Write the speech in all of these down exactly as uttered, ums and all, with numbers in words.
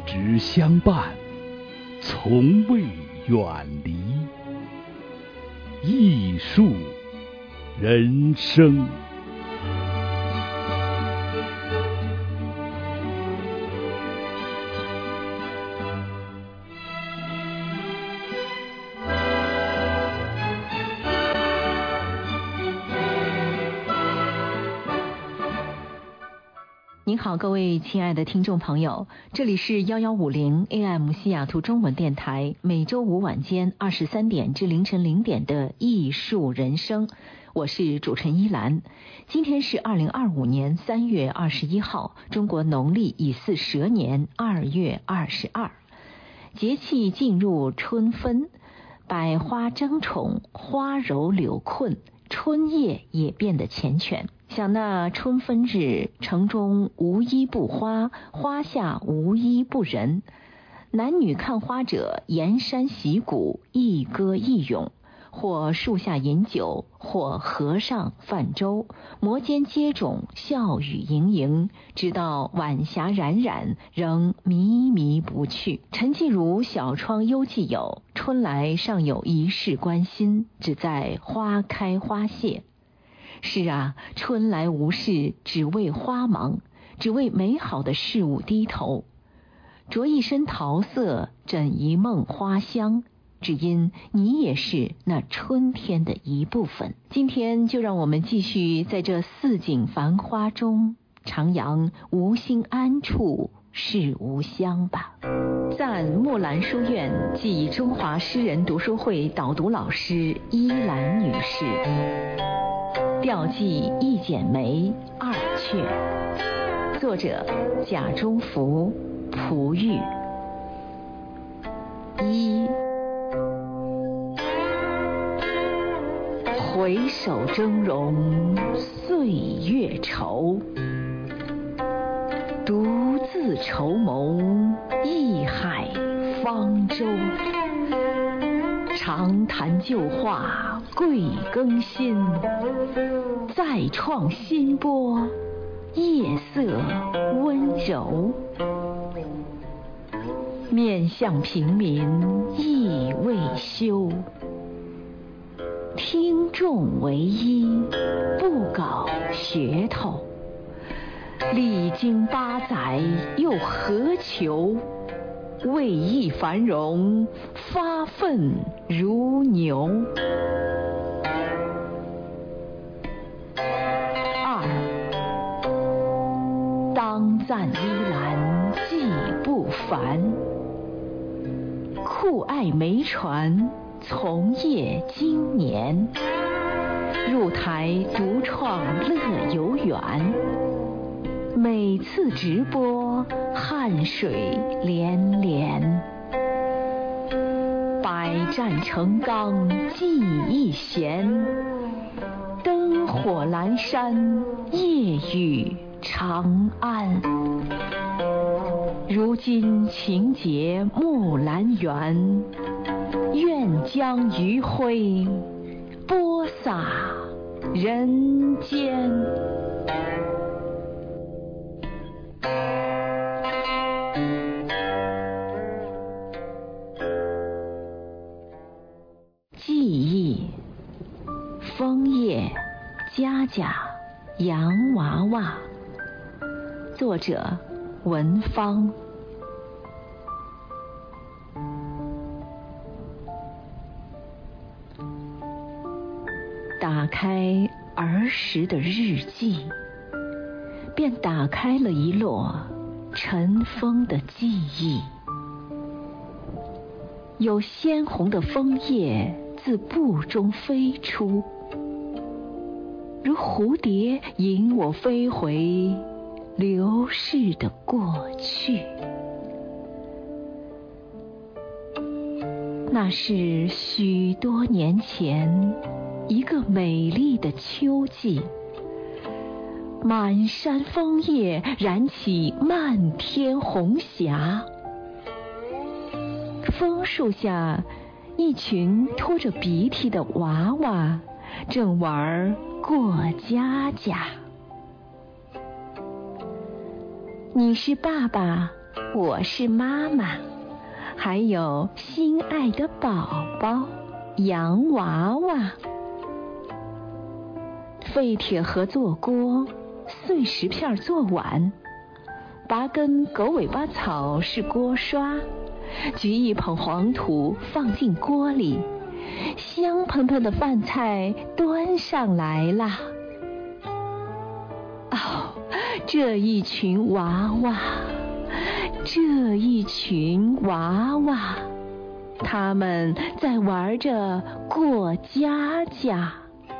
直相伴，从未远离。艺术人生。 您好，各位亲爱的听众朋友，这里是幺幺五零 A M 西雅图中文电台，每周五晚间二十三点至凌晨零点的艺术人生，我是主持人依兰。今天是二零二五年三月二十一号，中国农历乙巳蛇年二月二十二，节气进入春分，百花争宠，花柔柳困，春夜也变得缱绻。想那春分日，城中无一不花，花下无一不人。男女看花者，沿山习古，一歌一咏，或树下饮酒，或河上泛舟，摩肩接踵，笑语盈盈，直到晚霞冉冉，仍迷迷不去。陈继儒小窗幽寄有，春来尚有一事关心，只在花开花谢。是啊，春来无事，只为花忙，只为美好的事物低头。着一身桃色，枕一梦花香，只因你也是那春天的一部分。今天就让我们继续在这四景繁花中徜徉无心安处是无香吧。赞木兰书院暨中华诗人读书会导读老师依兰女士。调寄一剪梅二阙，作者贾中福、璞玉。一，回首峥嵘岁月稠，独自筹谋艺海方舟。长谈旧话贵更新，再创新波夜色温柔。面向平民意未休，听众唯一不搞噱头。历经八载又何求？为艺繁荣，发愤如牛。二，当赞依兰既不凡，酷爱梅传从业经年，入台独创乐游园。每次直播汗水连连，百战成钢技艺娴，灯火阑珊夜雨长安。如今情结木兰园，愿将余晖播撒人间。记忆，枫叶、佳佳、洋娃娃。作者文芳。打开儿时的日记，便打开了一摞尘封的记忆。有鲜红的枫叶自布中飞出，如蝴蝶引我飞回流逝的过去。那是许多年前一个美丽的秋季，满山枫叶燃起漫天红霞。枫树下，一群拖着鼻涕的娃娃正玩过家家。你是爸爸我是妈妈，还有心爱的宝宝洋娃娃。废铁盒做锅，碎石片做碗，拔根狗尾巴草是锅刷，举一捧黄土放进锅里，香喷喷的饭菜端上来啦。哦，这一群娃娃，这一群娃娃，他们在玩着过家家。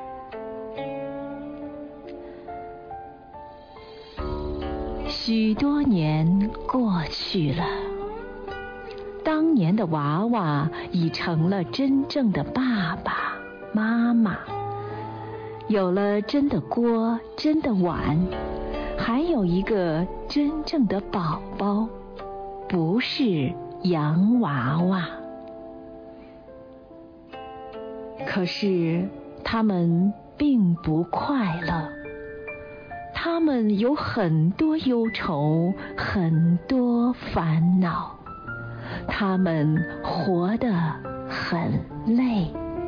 许多年过去了，当年的娃娃已成了真正的爸爸妈妈，有了真的锅、真的碗，还有一个真正的宝宝，不是洋娃娃。可是他们并不快乐，他们有很多忧愁，很多烦恼，他们活得很累。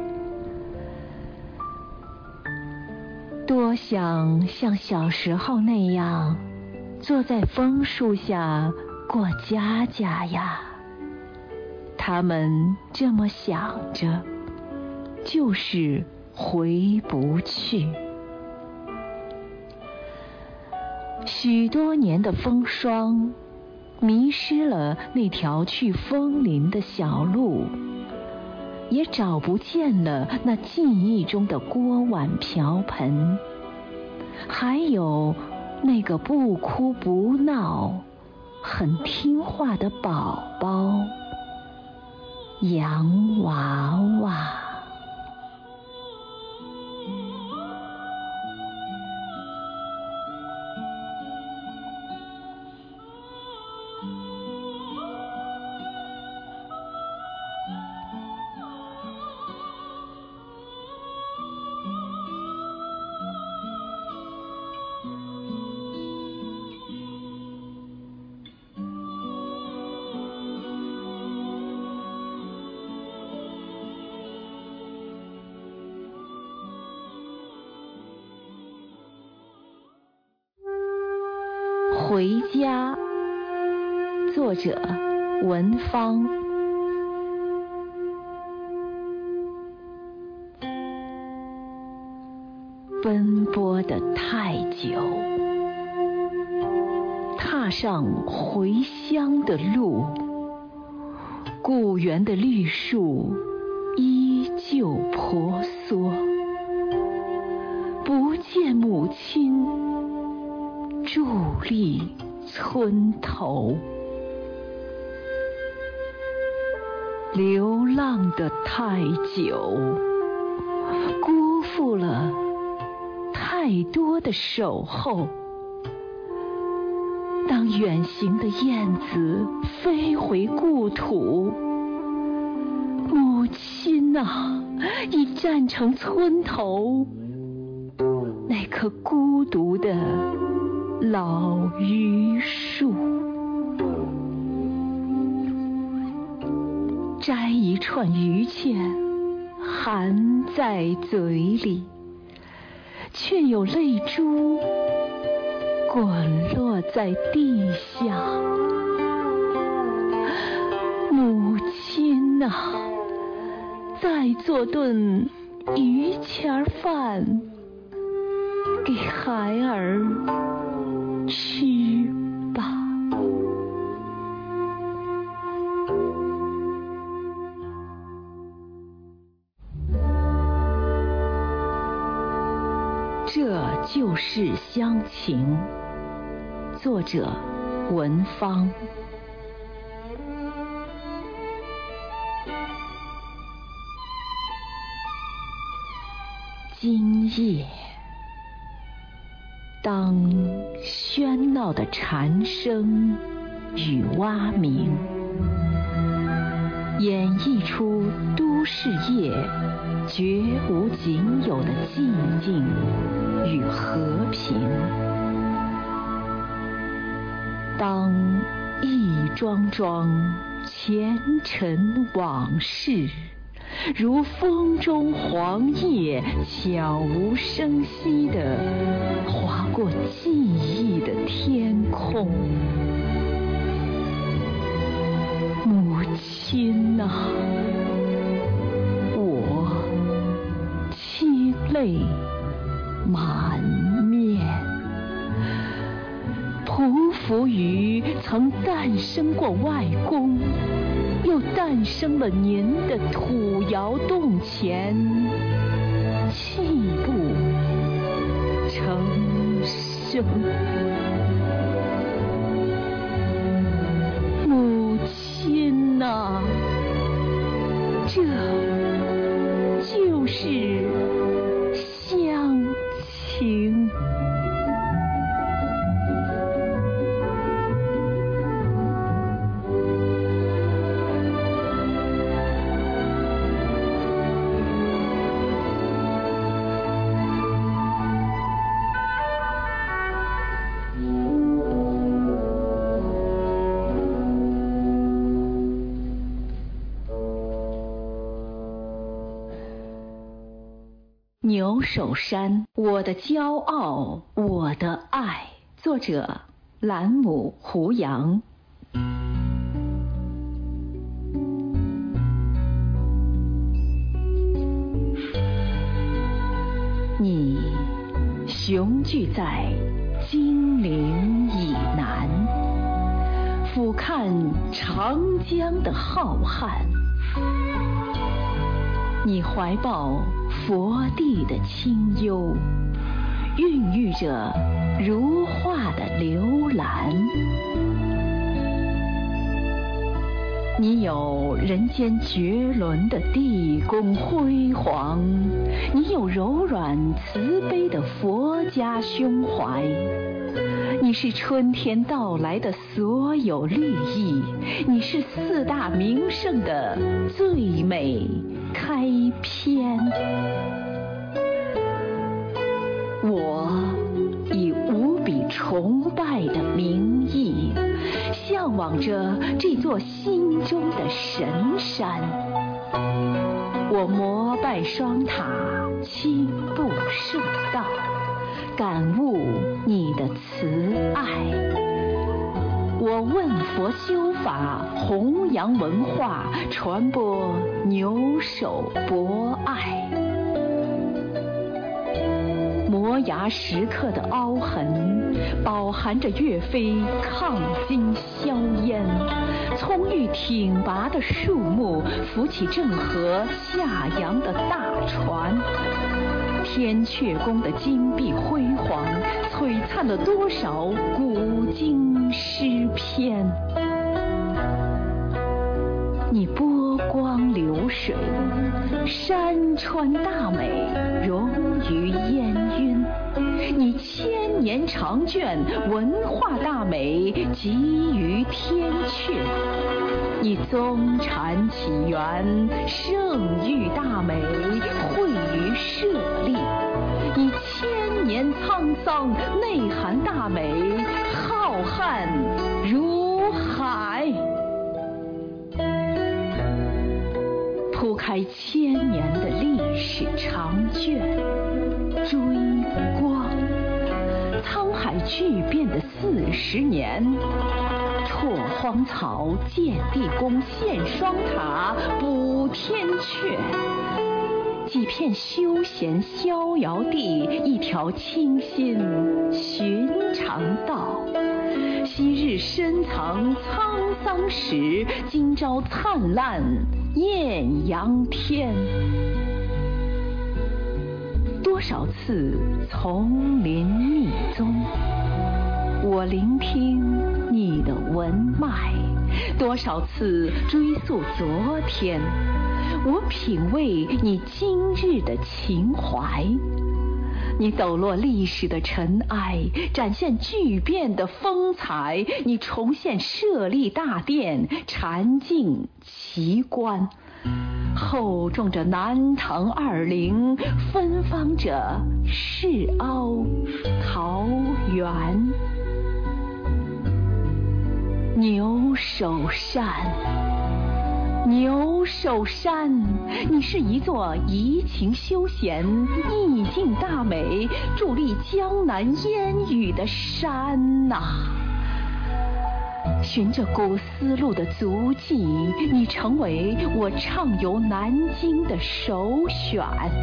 多想像小时候那样，坐在枫树下过家家呀。他们这么想着，就是回不去。许多年的风霜，迷失了那条去枫林的小路，也找不见了那记忆中的锅碗瓢盆，还有那个不哭不闹、很听话的宝宝洋娃娃。回家，作者文芳。奔波得太久，踏上回乡的路，故园的绿树依旧婆娑，不见母亲伫立村头。流浪得太久，辜负了太多的守候。当远行的燕子飞回故土，母亲啊，已站成村头那棵孤独的老榆树。摘一串榆钱含在嘴里，却有泪珠滚落在地下。母亲啊，再做顿榆钱饭给孩儿吃吧。这就是乡情。作者文芳。今夜，当喧闹的蝉声与蛙鸣演绎出都市夜绝无仅有的寂静与和平，当一桩桩前尘往事，如风中黄叶，悄无声息地划过记忆的天空。母亲啊，我清泪满面，匍匐于曾诞生过外公，又诞生了您的土窑洞前，泣不成声。母亲啊，这就是乡情。牛首山，我的骄傲，我的爱。作者兰姆·胡杨。你雄踞在金陵以南，俯瞰长江的浩瀚。你怀抱佛地的清幽，孕育着如画的流岚。你有人间绝伦的地宫辉煌，你有柔软慈悲的佛家胸怀。你是春天到来的所有绿意，你是四大名胜的最美开篇。我以无比崇拜的名义，向往着这座心中的神山。我膜拜双塔，轻步顺道，感悟你的慈爱。我问佛修法，弘扬文化，传播牛首博爱。磨牙时刻的凹痕，饱含着岳飞抗金硝烟。葱郁挺拔的树木，扶起郑和下洋的大船。天阙宫的金碧辉煌，璀璨了多少古今诗篇。你波光流水，山川大美，融于烟云。你千年长卷，文化大美，集于天阙。你宗禅起源，圣域大美，汇于舍利。你千年沧桑，内涵大美，浩瀚如海。铺开千年的历史长卷，追光沧海巨变的四十年。拓荒草，建地宫，献双塔，补天阙。几片休闲逍遥地，一条清新寻常道。昔日深藏沧桑史，今朝灿烂艳阳天。多少次丛林密宗，我聆听你的文脉；多少次追溯昨天，我品味你今日的情怀。你抖落历史的尘埃，展现巨变的风采。你重现舍利大殿，禅境奇观。厚重着南唐二陵，芬芳着世凹桃源。 牛首山，牛首山，你是一座怡情休闲、意境大美、伫立江南烟雨的山呐、啊。循着古丝路的足迹，你成为我畅游南京的首选。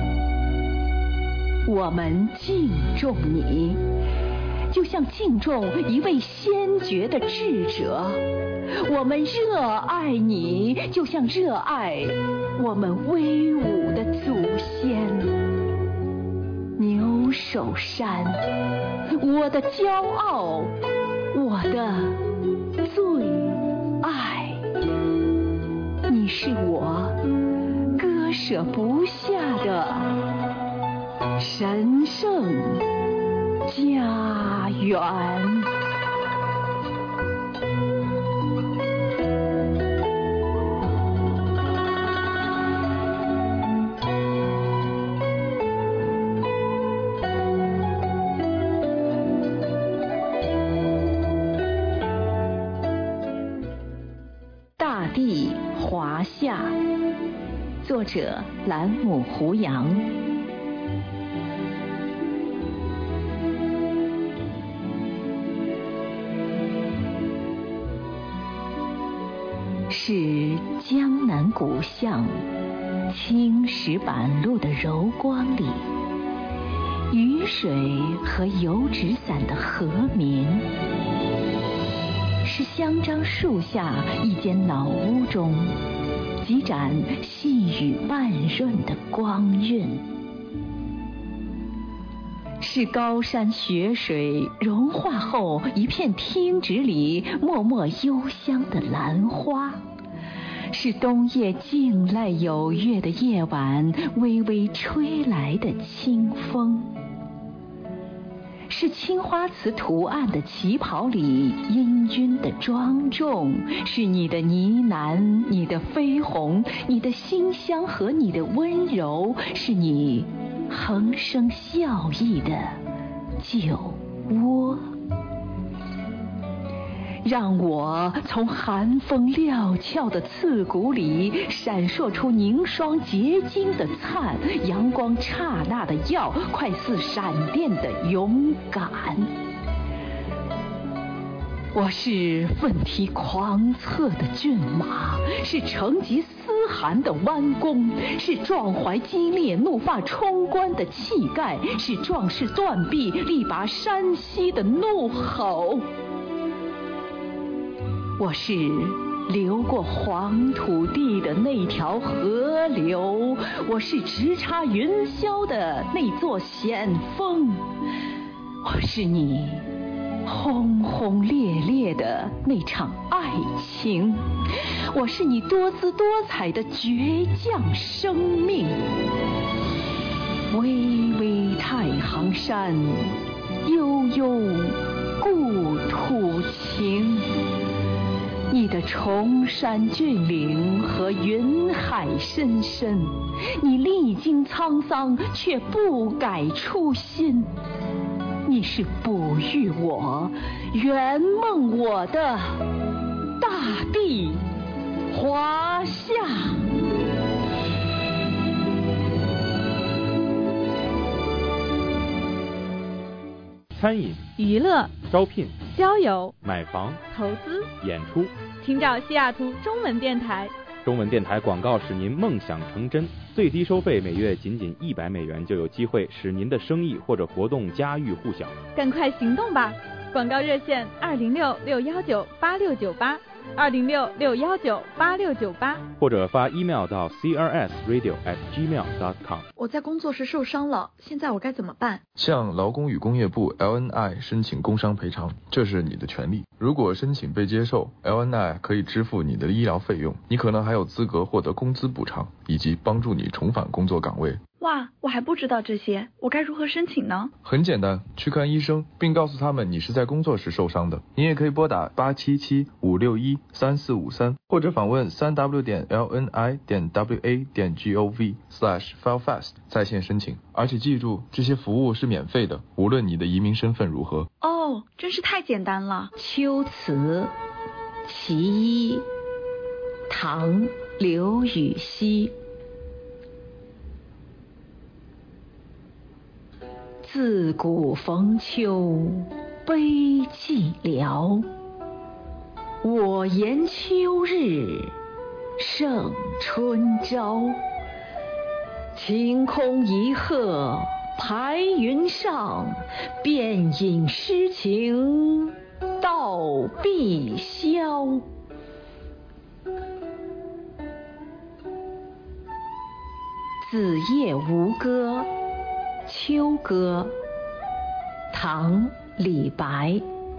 我们敬重你，就像敬重一位先觉的智者；我们热爱你，就像热爱我们威武的祖先。牛首山，我的骄傲，我的最爱，你是我割舍不下的神圣家园。大地华夏，作者兰姆胡杨。是江南古巷青石板路的柔光里，雨水和油纸伞的和鸣，是香樟树下一间老屋中几盏细雨半润的光晕，是高山雪水融化后一片厅纸里默默幽香的兰花，是冬夜静赖有月的夜晚微微吹来的清风，是青花瓷图案的旗袍里氤氲的庄重，是你的呢喃，你的绯红，你的馨香和你的温柔，是你恒生笑意的酒窝。让我从寒风料峭的刺骨里闪烁出凝霜结晶的灿，阳光刹那的耀，快似闪电的勇敢。我是奋蹄狂策的骏马，是成吉思汗的弯弓，是壮怀激烈怒发冲冠的气概，是壮士断臂力拔山兮的怒吼。我是流过黄土地的那条河流，我是直插云霄的那座险峰，我是你轰轰烈烈的那场爱情，我是你多姿多彩的倔强生命。巍巍太行山，悠悠故土情，你的崇山峻岭和云海深深，你历经沧桑却不改初心，你是哺育我、圆梦我的大地华夏。 餐饮、 娱乐、 招聘、 交友、 买房、 投资、 演出， 请找西雅图中文电台。 中文电台广告使您梦想成真，最低收费每月仅仅一百美元，就有机会使您的生意或者活动家喻户晓。 赶快行动吧！广告热线二零六六幺九八六九八，二零六六幺九八六九八， 或者发 email 到 c r s radio at gmail dot com。 我在工作时受伤了，现在我该怎么办？ 向劳工与工业部 L N I 申请工伤赔偿，这是你的权利。如果申请被接受， L N I 可以支付你的医疗费用，你可能还有资格获得工资补偿，以及帮助你重返工作岗位。 哇，我还不知道这些，我该如何申请呢？ 很简单，去看医生，并告诉他们你是在工作时受伤的。你也可以拨打八七七五六一三四五三，或者访问三 w 点 l n i 点 w a 点 g o v slash file fast 在线申请。而且记住，这些服务是免费的，无论你的移民身份如何。 哦，真是太简单了。 秋词， 其一，唐·刘禹锡。自古逢秋悲寂寥，我言秋日胜春朝。晴空一鹤排云上，便引诗情到碧霄。子夜吴歌·秋歌，唐·李白。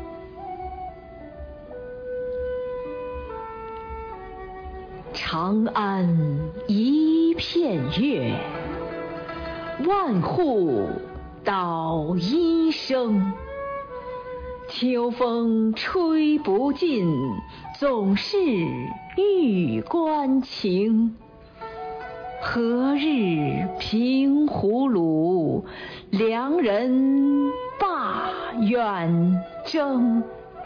长安一片月，万户捣衣声。秋风吹不尽，总是玉关情。何日平胡虏，良人罢远征。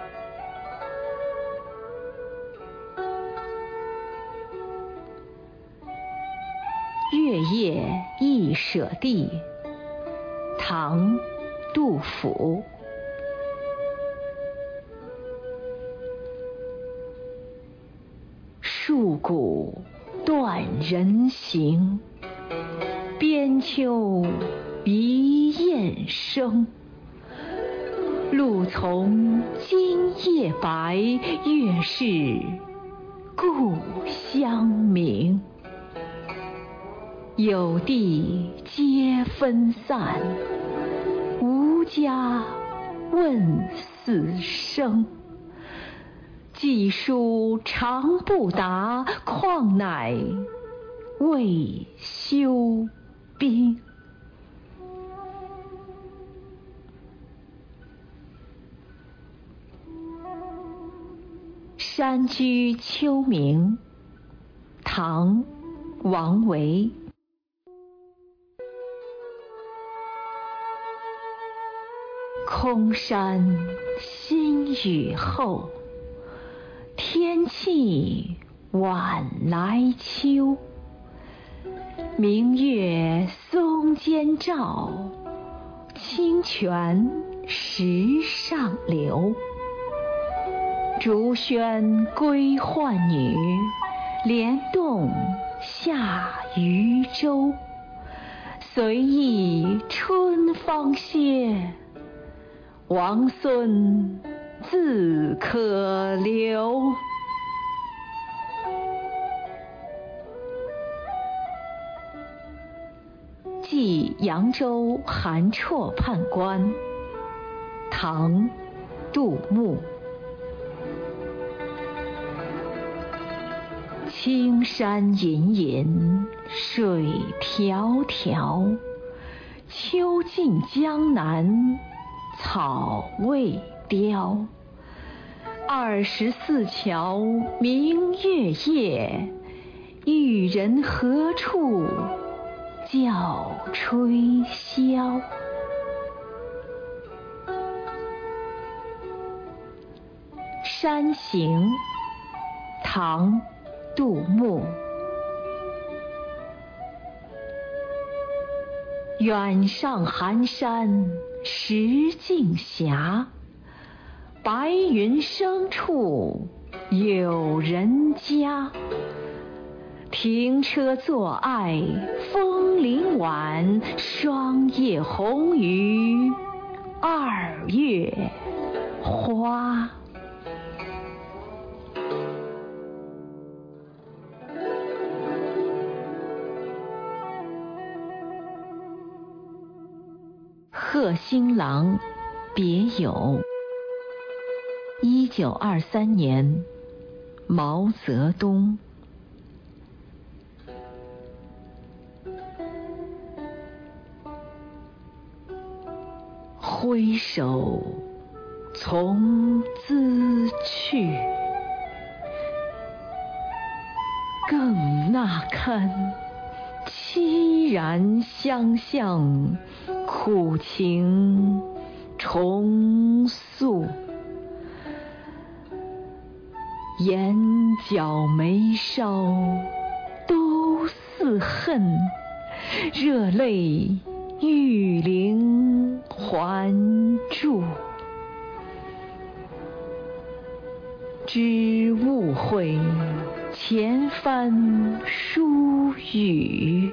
月夜忆舍弟，唐·杜甫。戍鼓断人行，边秋一雁声。露从今夜白，月是故乡明。有地皆分散，无家问死生。寄书长不达，况乃未休兵。山居秋暝，唐·王维。空山新雨后，天气晚来秋。明月松间照，清泉石上流。竹喧归浣女，莲动下渔舟。随意春芳歇，王孙自可留。寄扬州韩绰判官，唐·杜牧。青山隐隐，水迢迢。秋尽江南，草未凋。二十四桥明月夜，玉人何处教吹箫。山行，唐·杜牧。远上寒山石径斜，白云生处有人家。停车坐爱枫林晚，霜叶红于二月花。贺新郎别友，一九二三年，毛泽东。挥手从兹去，更那堪凄然相向，苦情重诉。 眼角眉梢都似恨，热泪玉灵还注。知误会，前番疏语，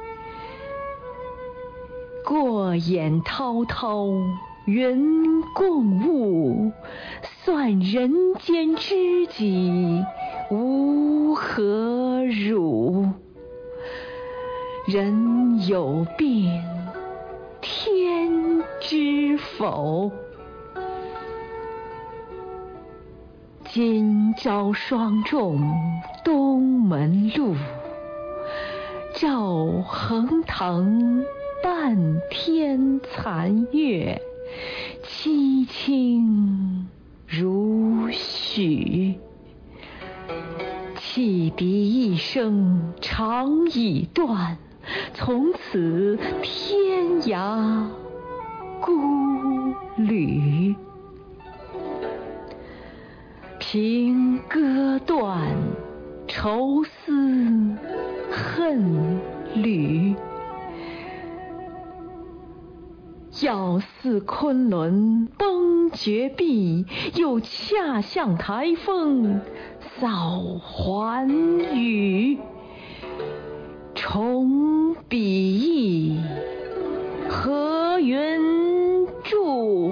过眼滔滔云共雾，算人间知己无何辱。人有病天知否，今朝霜重东门路，照横塘半天残月，凄清如许。汽笛一声长已断，从此天涯孤旅。凭歌断，愁思恨缕。要似昆仑崩绝壁，又恰像台风扫寰宇。重笔意，何云注？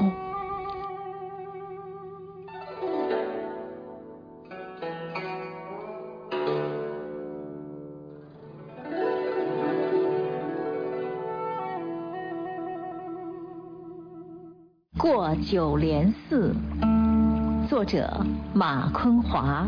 过九莲寺，作者马昆华。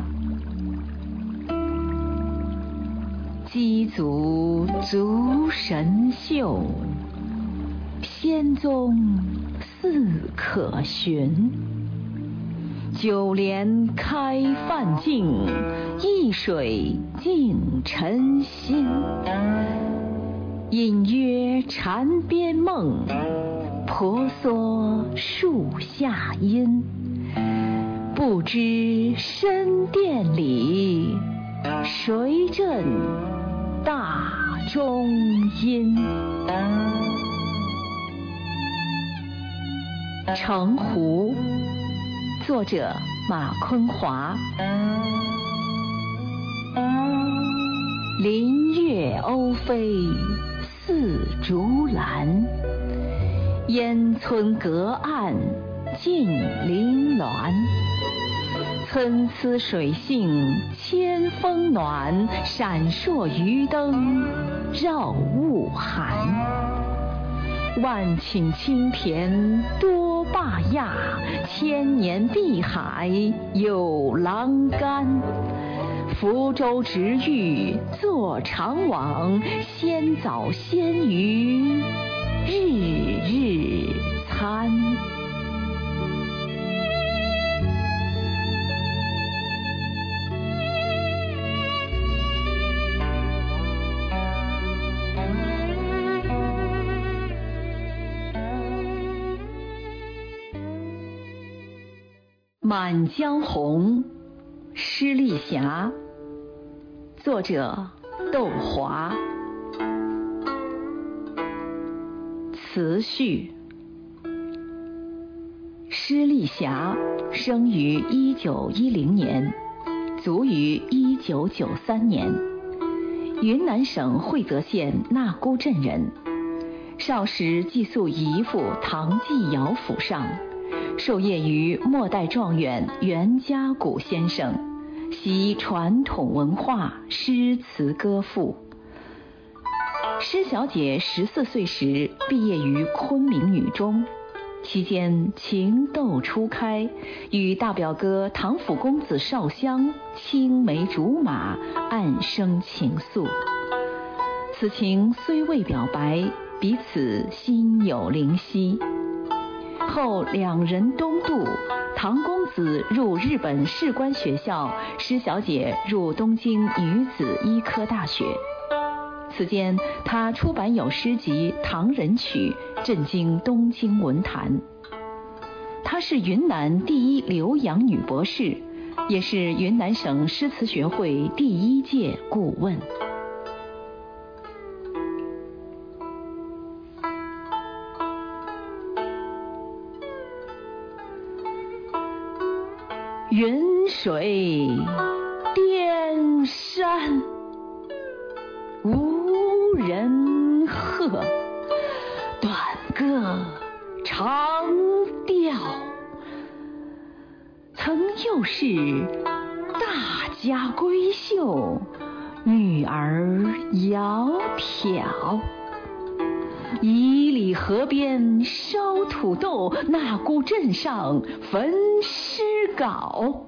鸡足足神秀，仙踪似可寻。九莲开梵境，一水净尘心。隐约禅边梦，婆娑树下音。不知深殿里，谁振大钟音？城湖，作者马昆华。林月鸥飞似竹篮，烟村隔岸尽林峦。参差水性千峰暖，闪烁渔灯绕雾寒。万顷青田多坝桠，千年碧海有栏杆。福州直玉坐长网，鲜枣鲜鱼日日餐。满江红，施丽霞。作者窦华。词序。施丽霞生于一九一零年，卒于一九九三年，云南省惠泽县纳姑镇人。少时寄宿姨父唐继尧府上，授业于末代状元袁家谷先生，习传统文化，诗词歌赋。施小姐十四岁时毕业于昆明女中，期间情窦初开，与大表哥唐府公子邵襄青梅竹马，暗生情愫。此情虽未表白，彼此心有灵犀。后两人东渡，唐公子入日本士官学校，施小姐入东京女子医科大学。此间她出版有诗集《唐人曲》，震惊东京文坛。她是云南第一留洋女博士， 也是云南省诗词学会第一届顾问。云水颠山，无人贺，短歌长调。曾又是大家闺秀，女儿窈窕。一里河边烧土豆，那孤镇上焚诗稿。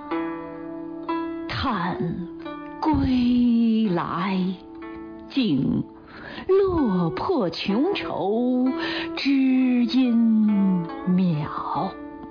叹归来，竟落魄穷愁，知音渺。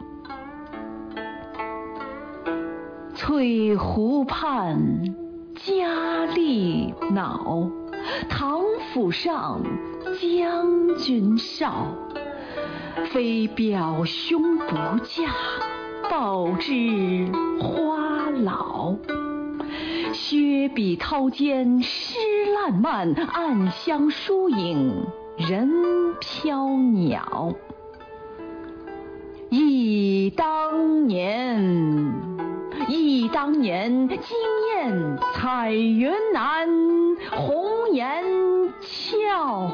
翠湖畔佳丽恼，唐府上将军少。非表兄不嫁，报之花老。削笔掏尖诗烂漫，暗香疏影人飘鸟。忆当年，忆当年，惊艳彩云南，红颜俏。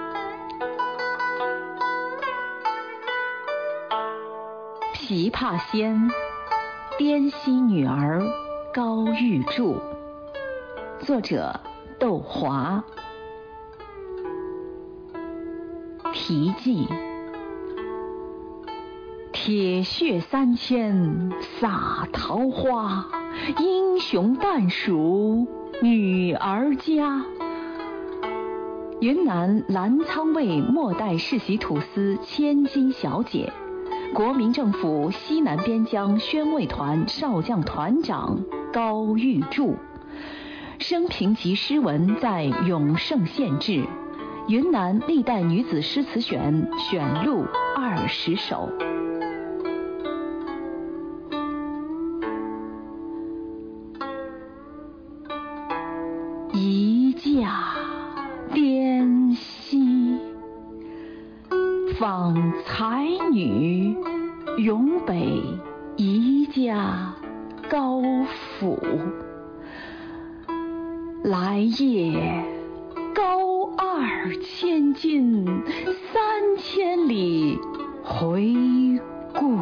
琵琶仙，滇西女儿高玉柱。作者窦华。题记：铁血三千洒桃花，英雄半属女儿家。云南澜沧卫末代世袭土司千金小姐，国民政府西南边疆宣慰团少将团长高玉柱。生平及诗文在永胜县志，云南历代女子诗词选选录二十首。一嫁滇西，访才女永北一家高府。来夜高二千金，三千里回顾。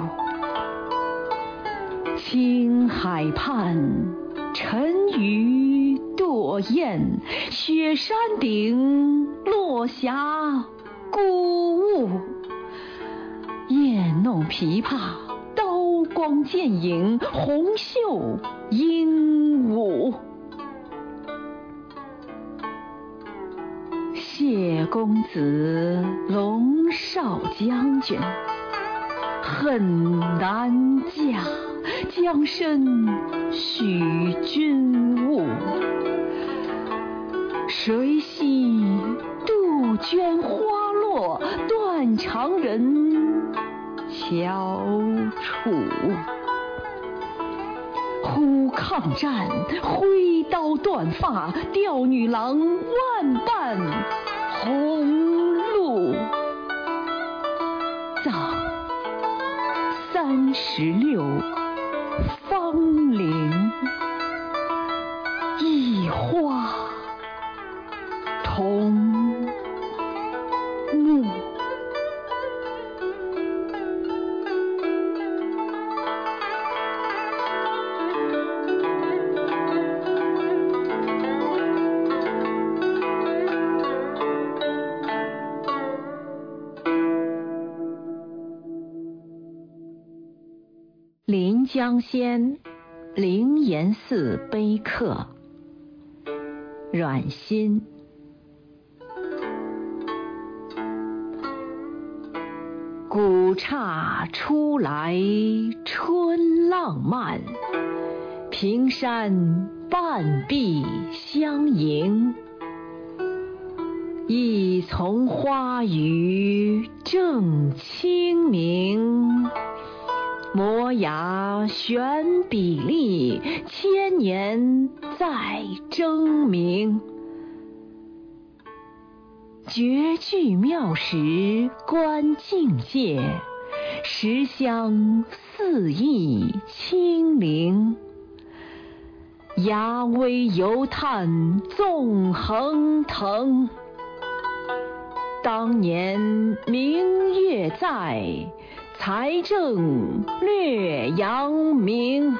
青海畔沉鱼堕雁，雪山顶落霞孤鹜。夜弄琵琶，刀光剑影，红袖鹦鹉。谢公子，龙少将军，恨难嫁，将身许君务。谁惜杜鹃花落，断肠人翘楚。忽抗战，挥刀断发，吊女郎万般红路。葬三十六芳龄，一花同墓。临江仙，灵岩寺碑刻。阮心。古刹初来春浪漫，平山半壁相迎。一丛花雨正清明， 摩崖悬比例，千年再争鸣。绝句妙时观境界，十香四意清灵。牙威犹叹纵横腾，当年明月在，才正略扬名。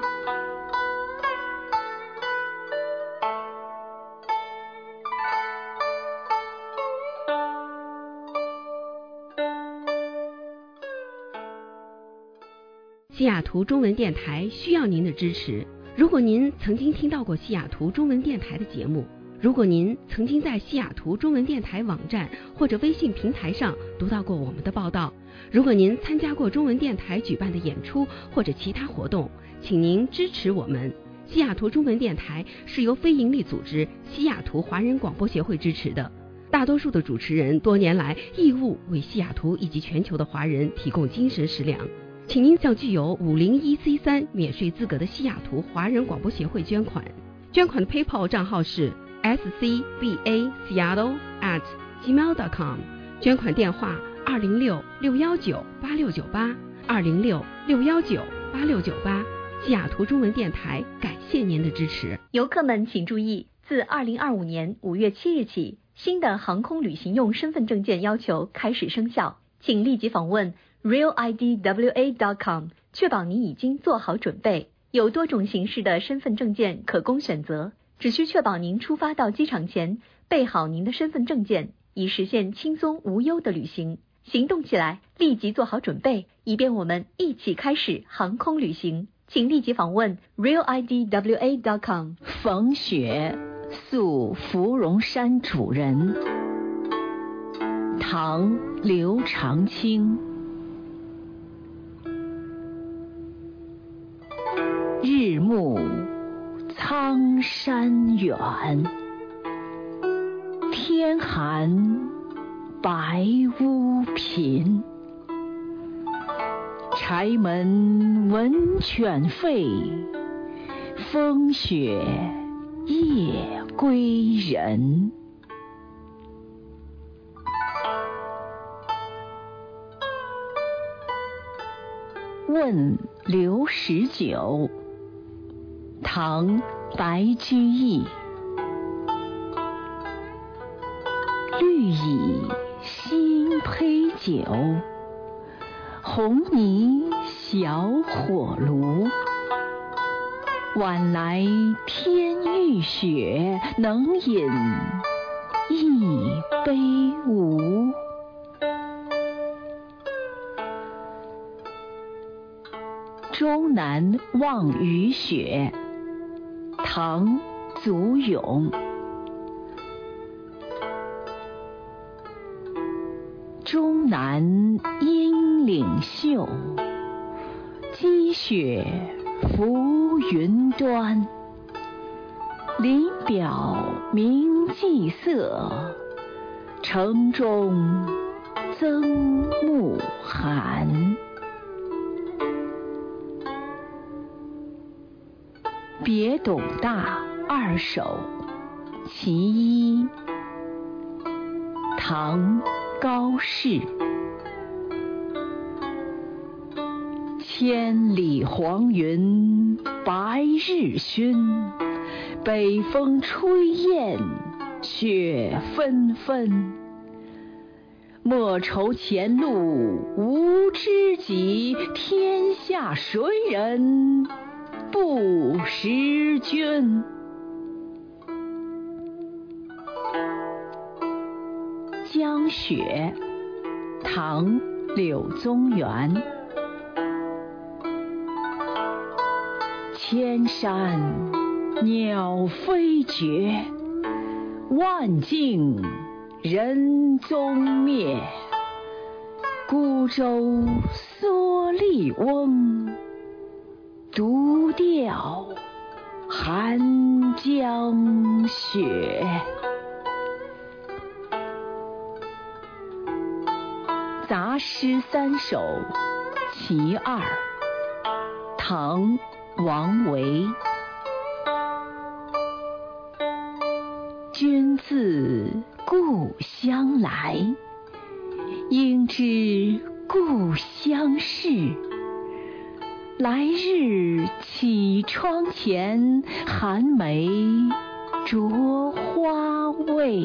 西雅图中文电台需要您的支持。如果您曾经听到过西雅图中文电台的节目，如果您曾经在西雅图中文电台网站或者微信平台上读到过我们的报道，如果您参加过中文电台举办的演出或者其他活动，请您支持我们。西雅图中文电台是由非营利组织西雅图华人广播协会支持的，大多数的主持人多年来义务为西雅图以及全球的华人提供精神食粮。请您向具有五零一 C 三 免税资格的西雅图华人广播协会捐款，捐款的 PayPal 账号是 s c b a seattle at gmail dot com， 捐款电话二零六六一九八六九八二零六六一九八六九八。西雅图中文电台感谢您的支持。 游客们请注意，自二零二五年五月七日起，新的航空旅行用身份证件要求开始生效，请立即访问real I D W A dot com， 确保你已经做好准备。有多种形式的身份证件可供选择，只需确保您出发到机场前备好您的身份证件，以实现轻松无忧的旅行。行动起来，立即做好准备，以便我们一起开始航空旅行。请立即访问 real I D W A dot com。 逢雪宿芙蓉山主人，唐·刘长卿。日暮苍山远，天寒白屋贫。柴门闻犬吠，风雪夜归人。问刘十九，唐·白居易。绿蚁新醅酒，红泥小火炉。晚来天欲雪，能饮一杯无？终南望雨雪，唐·祖咏。终南阴岭秀，积雪浮云端。林表明霁色，城中增暮寒。别董大二首其一，唐·高适。千里黄云白日曛，北风吹雁雪纷纷。莫愁前路无知己，天下谁人不识君。江雪，唐·柳宗元。千山鸟飞绝，万径人踪灭。孤舟蓑笠翁，独钓寒江雪。杂诗三首其二， 唐·王维。君自故乡来，应知故乡事。来日绮窗前，寒梅著花未。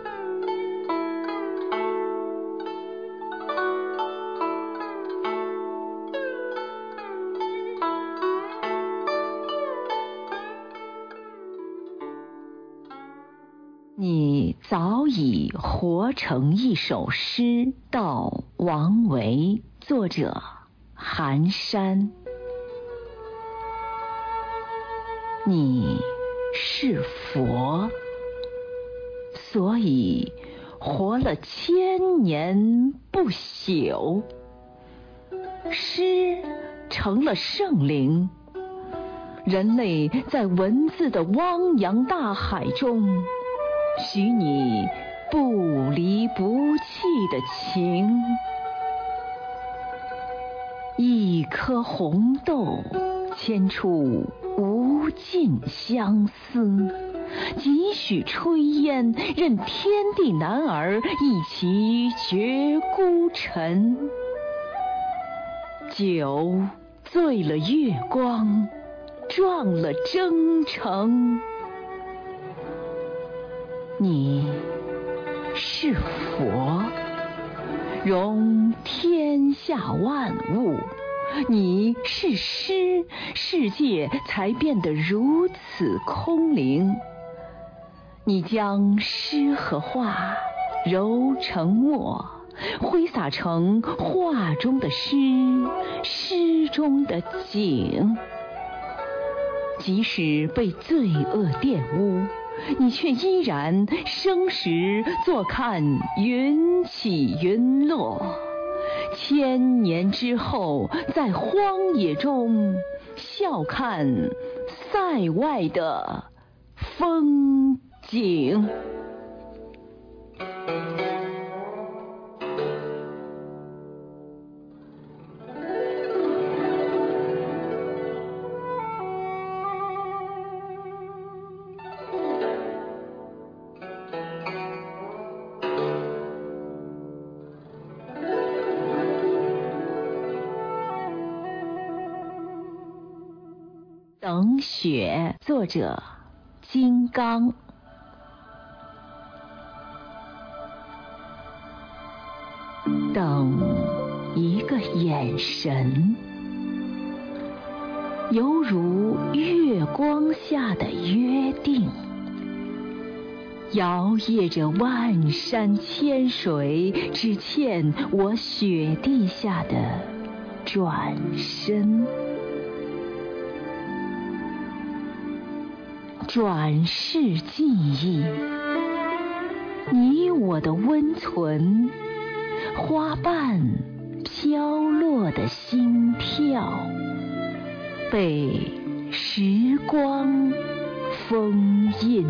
你早已活成一首诗。悼王维，作者寒山。你是佛，所以活了千年不朽。诗成了圣灵，人类在文字的汪洋大海中，许你不离不弃的情。一颗红豆牵出无尽相思，几许炊烟任天地男儿一齐绝孤尘。酒醉了月光，撞了征程。你是佛，容天下万物。你是诗，世界才变得如此空灵。你将诗和画揉成墨，挥洒成画中的诗，诗中的景。即使被罪恶玷污，你却依然生时坐看云起云落。千年之后，在荒野中笑看塞外的风景。等雪，作者金刚。等一个眼神，犹如月光下的约定，摇曳着万山千水，只欠我雪地下的转身。转世记忆，你我的温存，花瓣飘落的心跳，被时光封印。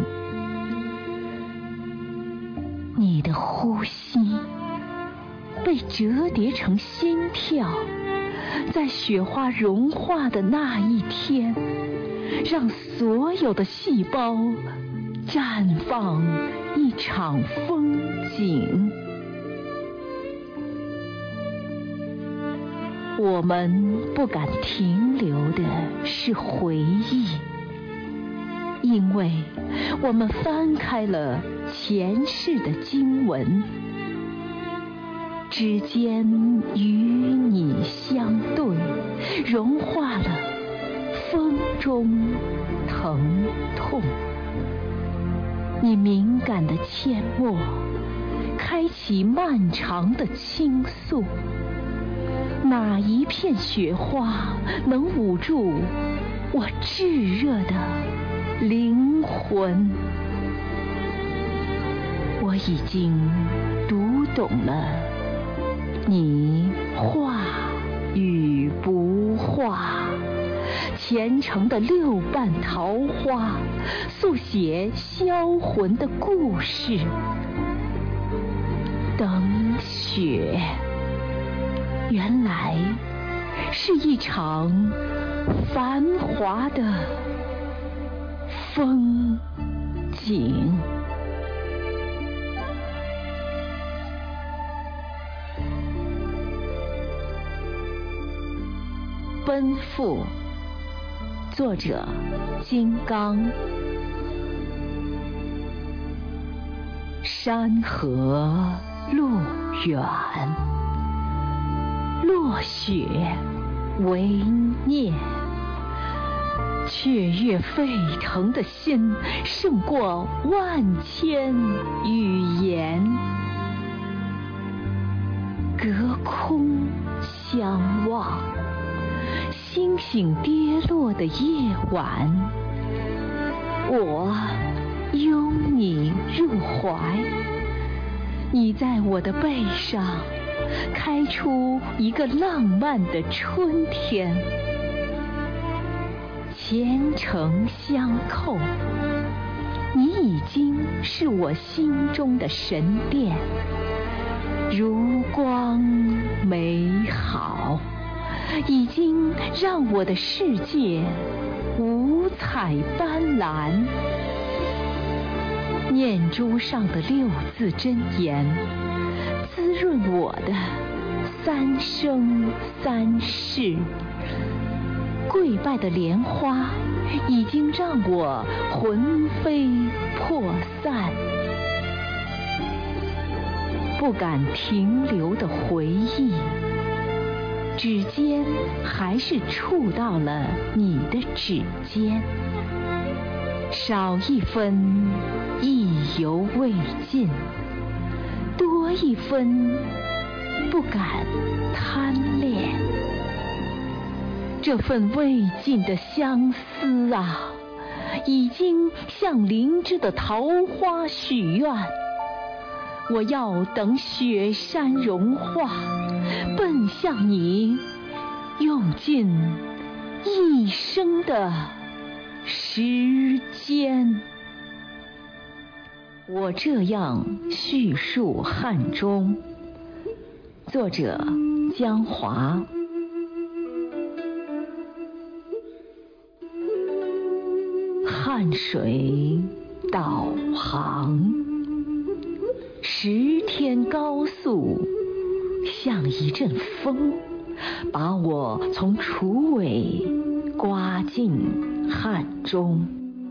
你的呼吸被折叠成心跳，在雪花融化的那一天，让所有的细胞绽放一场风景。我们不敢停留的是回忆，因为我们翻开了前世的经文，指尖与你相对，融化了风中疼痛。你敏感的阡陌，开启漫长的倾诉。哪一片雪花能捂住我炙热的灵魂？我已经读懂了你画与不画，虔诚的六瓣桃花，速写销魂的故事。等雪，原来是一场繁华的风景。奔赴，作者金刚。山河路远，落雪为念，雀跃沸腾的心胜过万千语言。隔空相望，星星跌落的夜晚，我拥你入怀，你在我的背上开出一个浪漫的春天。前程相扣，你已经是我心中的神殿，如光美好，已经让我的世界五彩斑斓。念珠上的六字真言，滋润我的三生三世。跪拜的莲花，已经让我魂飞魄散。不敢停留的回忆，指尖还是触到了你的指尖。少一分意犹未尽，多一分不敢贪恋。这份未尽的相思啊，已经向灵芝的桃花许愿。我要等雪山融化，奔向你，用尽一生的时间。我这样叙述汉中，作者江华。汉水导航，十天高速像一阵风，把我从楚尾刮进汉中。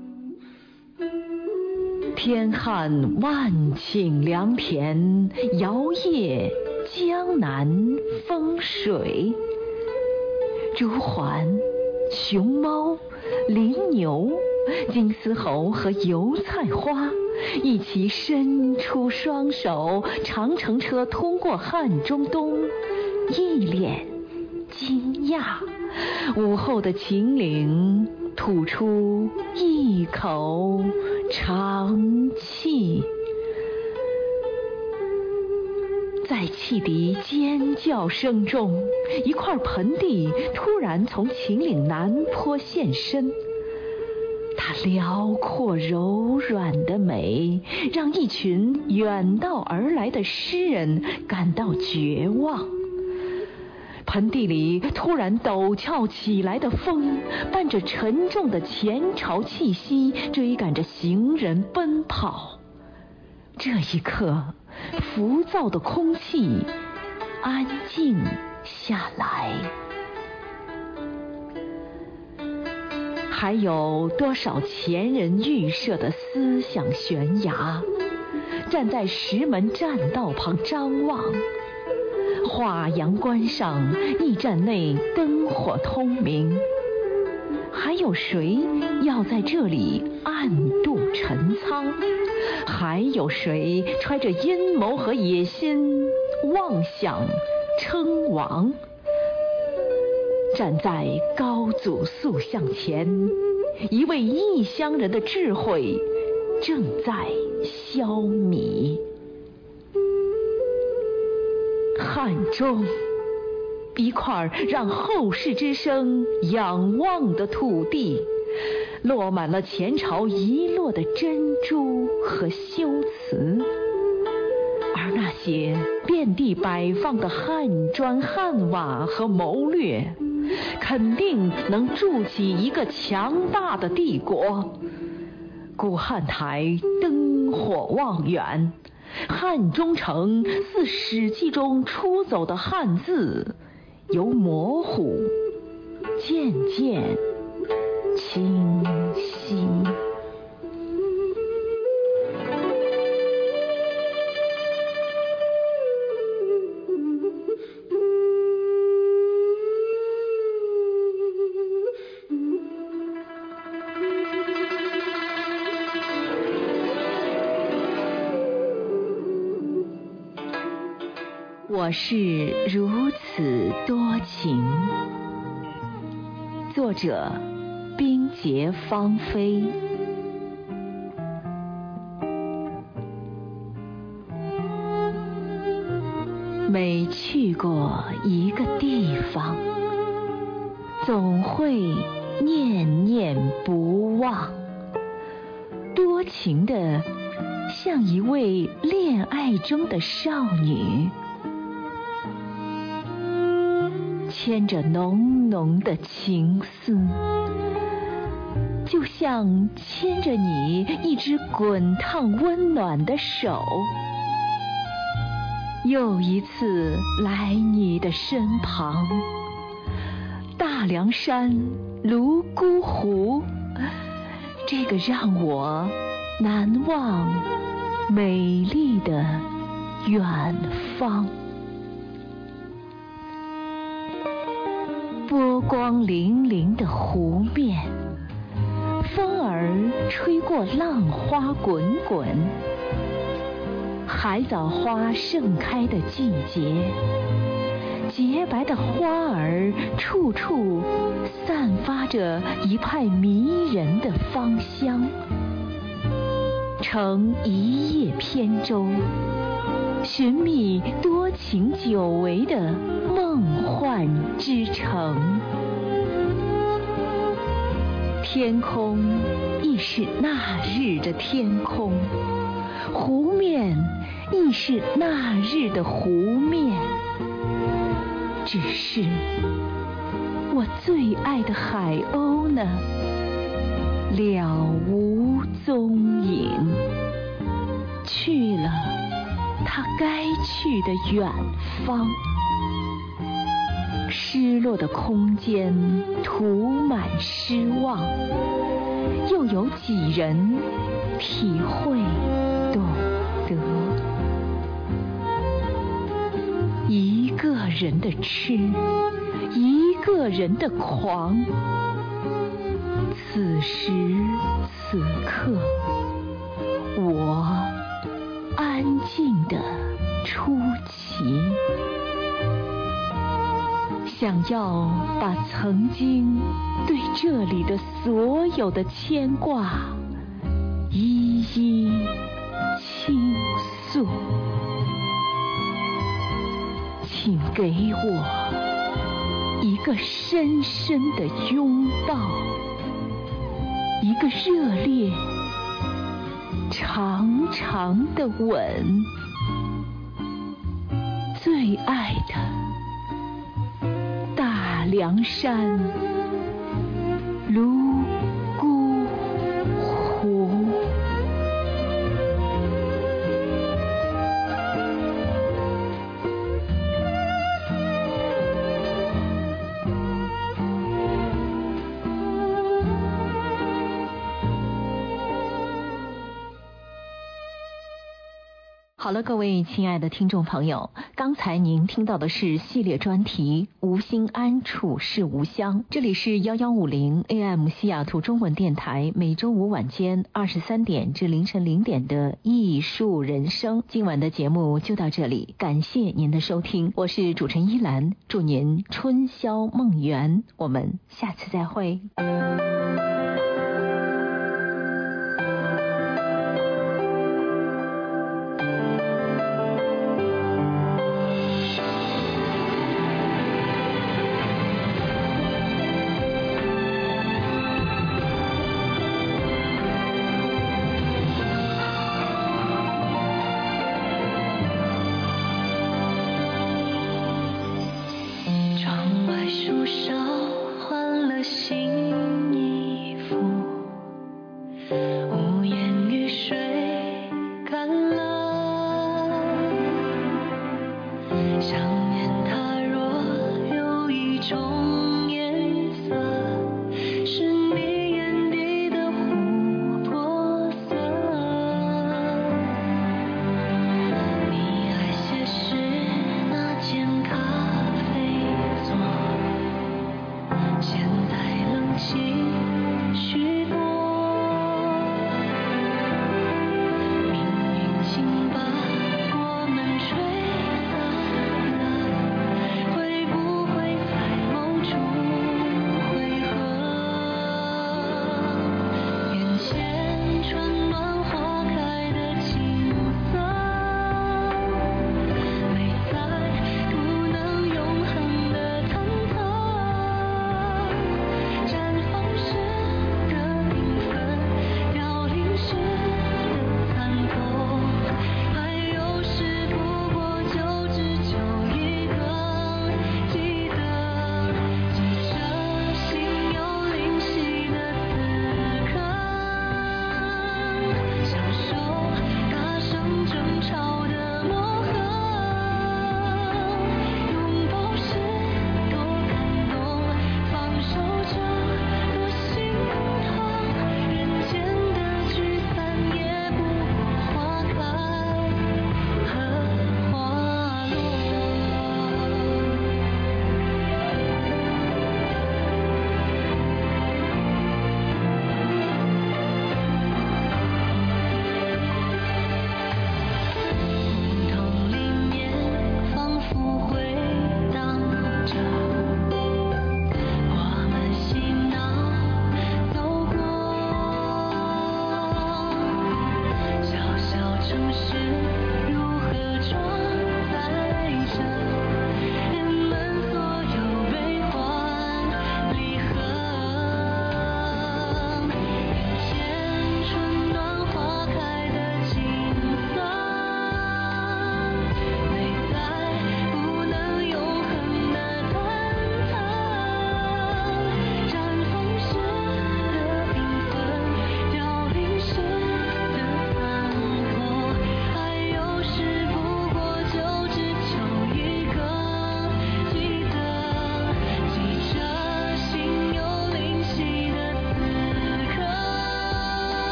天汉万顷良田，摇曳江南风水。朱鹮、熊猫、羚牛、金丝猴和油菜花一起伸出双手，长城车通过汉中东，一脸惊讶。午后的秦岭吐出一口长气，在汽笛尖叫声中，一块盆地突然从秦岭南坡现身。它辽阔柔软的美，让一群远道而来的诗人感到绝望。盆地里突然陡峭起来的风，伴着沉重的前朝气息，追赶着行人奔跑。这一刻，浮躁的空气安静下来。还有多少前人预设的思想悬崖，站在石门栈道旁张望。华阳关上驿站内灯火通明，还有谁要在这里暗度陈仓？还有谁揣着阴谋和野心，妄想称王？站在高祖塑像前，一位异乡人的智慧正在消弭。汉中，一块让后世之声仰望的土地，落满了前朝遗落的珍珠和修辞。而那那些遍地摆放的汉砖汉瓦和谋略，肯定能筑起一个强大的帝国。古汉台灯火望远，汉中城似《史记》中出走的汉字，由模糊渐渐清晰。我是如此多情。作者：冰洁芳菲。每去过一个地方，总会念念不忘，多情的像一位恋爱中的少女，牵着浓浓的情丝，就像牵着你一只滚烫温暖的手，又一次来你的身旁。大凉山泸沽湖，这个让我难忘美丽的远方。波光粼粼的湖面，风儿吹过浪花滚滚。海藻花盛开的季节，洁白的花儿处处散发着一派迷人的芳香。乘一叶扁舟，寻觅多情久违的梦幻之城。天空亦是那日的天空，湖面亦是那日的湖面。只是我最爱的海鸥呢，了无踪影，去了它该去的远方。失落的空间涂满失望，又有几人体会懂得？一个人的痴，一个人的狂，此时此刻，我安静地出奇，想要把曾经对这里的所有的牵挂一一倾诉。请给我一个深深的拥抱，一个热烈长长的吻。最爱的大凉山泸沽湖。好了，各位亲爱的听众朋友，刚才您听到的是系列专题《无心安处是吾乡》，这里是幺幺五零 A M 西雅图中文电台，每周五晚间二十三点至凌晨零点的艺术人生。今晚的节目就到这里，感谢您的收听，我是主持人依兰，祝您春宵梦圆，我们下次再会。 窗外树梢换了新衣服，屋檐雨水干了，像